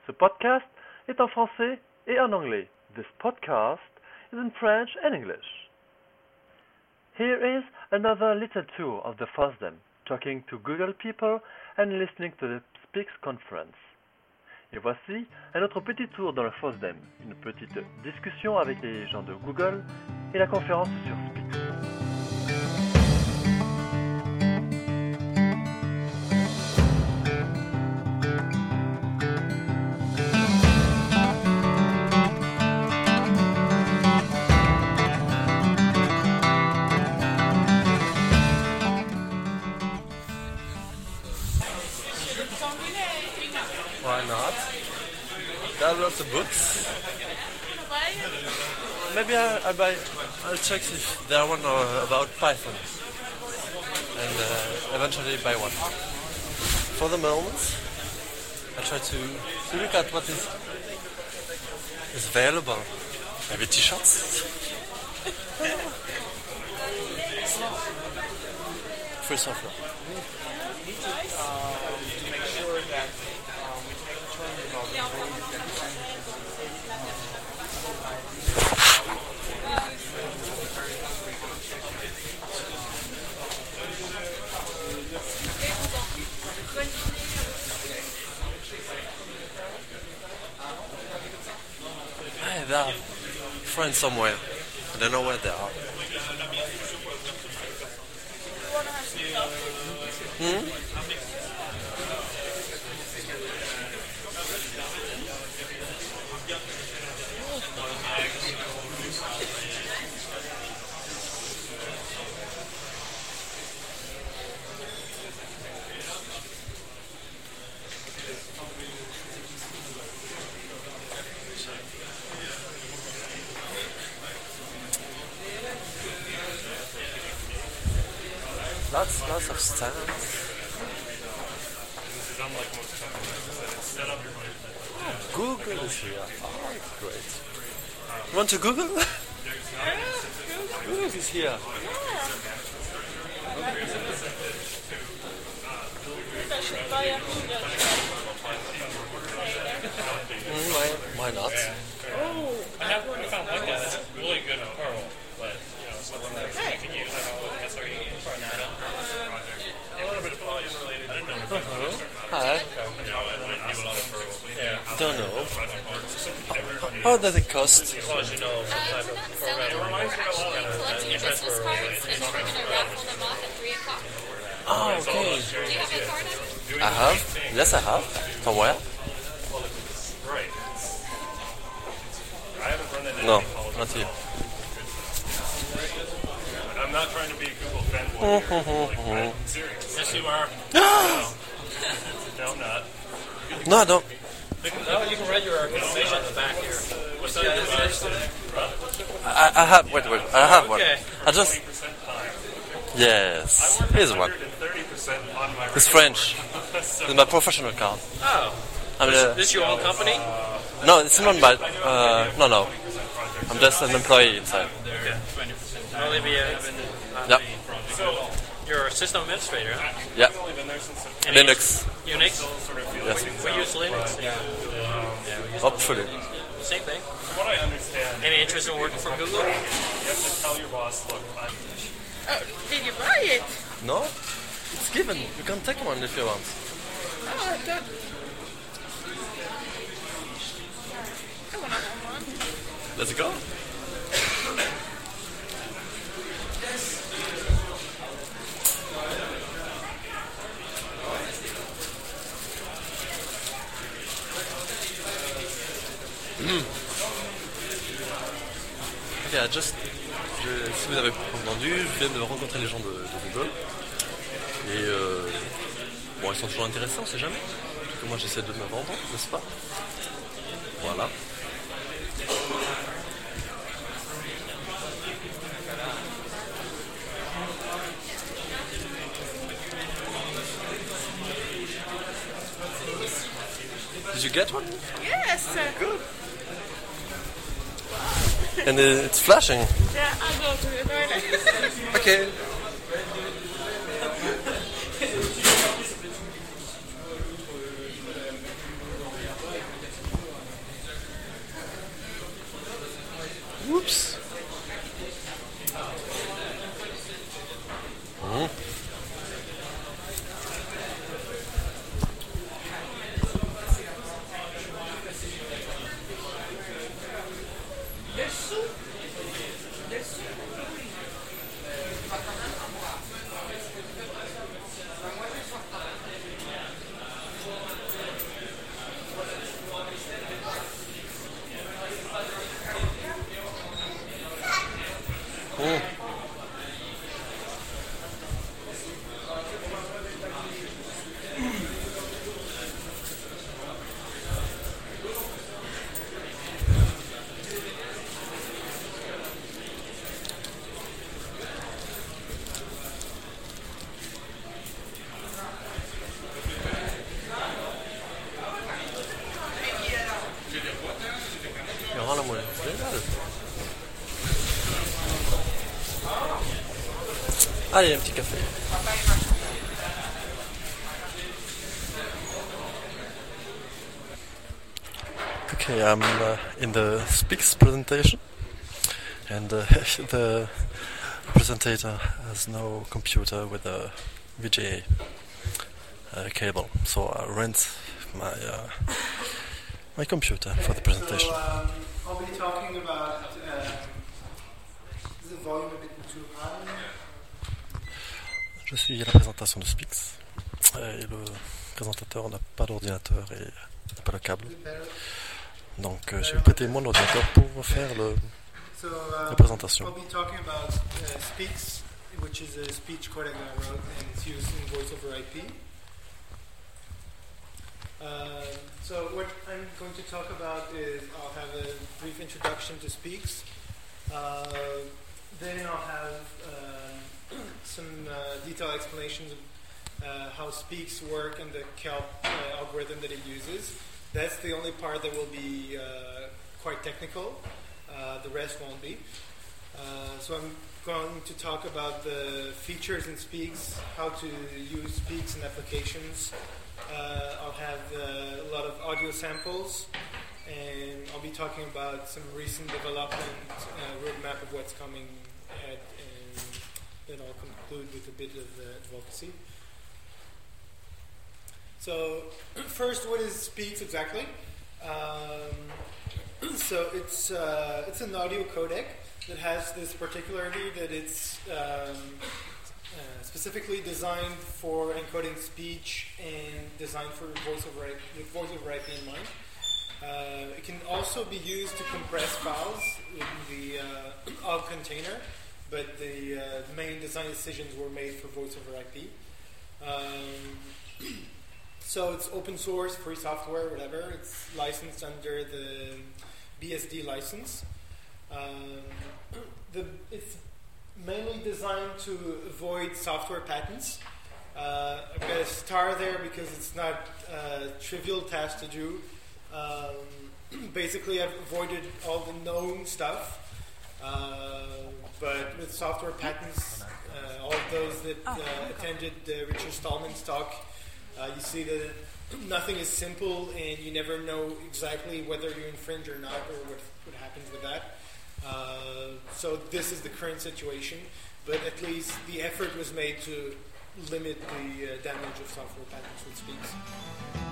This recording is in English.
Ce podcast est en français et en anglais. This podcast is in French and English. Here is another little tour of the FOSDEM, talking to Google people and listening to the Speaks conference. Et voici un autre petit tour dans le FOSDEM, une petite discussion avec les gens de Google et la conférence sur Speaks. Why not? There are lots of books. Maybe I'll check if there are one about Python. And eventually buy one. For the moment, I try to look at what is available. Maybe t-shirts? Free software. To make sure that we take turns about the ways that Hey, there are friends somewhere. I don't know where they are. Lots of stands. Google is here. Oh, great. You want to Google? Google is here. Why not? I have found one guy that's really good at Perl, but something that you can use. I don't know what SRE for Nano. A little bit of volume related. I didn't know. Hi. I do a lot of Perl. Yeah. Don't know. How does it cost? As long as you know some type of programming. Collecting Christmas cards, and then we're going to raffle them off at 3 o'clock. Oh, okay. Do you have a card number? I have. Yes, I have. From where? Right. I haven't run into No, any college. not here. I'm not trying to be a Google fanboy. I'm serious. Yes, you are. No, I'm not. No, I don't. No, you can read your information in the back here. What's that? I have. Wait. I have one. Okay. I just. Yes. Here's one. 30% on my It's French. It's my professional card. Oh, I'm this is your own company? no, it's not by. No. I'm just an employee inside. Well, maybe Yep. you're a system administrator, huh? Yeah. And Linux. Unix? Yes. We use Linux. Yeah, we use Hopefully. same thing. What I understand, Any interest in working for Google? you have to tell your boss, look, I'm Did you buy it? No? It's given. You can take one if you want. Oh, I thought. I want to have one. Let's go. Ok, si vous avez entendu, je viens de rencontrer les gens de Google. Et bon, ils sont toujours intéressants, on sait jamais. Parce que moi j'essaie de me vendre, n'est-ce pas? Voilà. Did you get one? Yes. Good. And it's flashing. Yeah, I'll go to the toilet. Okay. Oups. Il y aura la moelle. Génial. Allez, un petit café. Okay, I'm in the Speaks presentation, and the presenter has no computer with a VGA cable, so I rent my computer for the presentation. So, I'll be talking about. Is the volume a bit too high? Je suis à la présentation de Speaks, et le présentateur n'a pas d'ordinateur et n'a pas le câble. Donc j'ai prêté mon ordinateur pour faire la présentation. I'll be talking about Speaks, which is a speech codec that I wrote, and it's used in voice over IP. So what I'm going to talk about is I'll have a brief introduction to Speaks. Then I'll have some detailed explanations of how Speaks work and the Kelp algorithm that it uses. That's the only part that will be quite technical. The rest won't be. So I'm going to talk about the features in Speaks, how to use Speaks in applications. I'll have a lot of audio samples, and I'll be talking about some recent development, roadmap of what's coming ahead, and then I'll conclude with a bit of advocacy. So first, what is Speaks exactly? So it's an audio codec that has this particularity that it's specifically designed for encoding speech and designed for voice over IP in mind. It can also be used to compress files in the OGG container, but the main design decisions were made for voice over IP. So it's open source, free software, whatever. It's licensed under the BSD license. It's mainly designed to avoid software patents. I've got a star there because it's not a trivial task to do. Basically, I've avoided all the known stuff, but with software patents, all of those that attended Richard Stallman's talk, you see that nothing is simple, and you never know exactly whether you infringe or not, or what happens with that. So this is the current situation, but at least the effort was made to limit the damage of software patents with Speaks.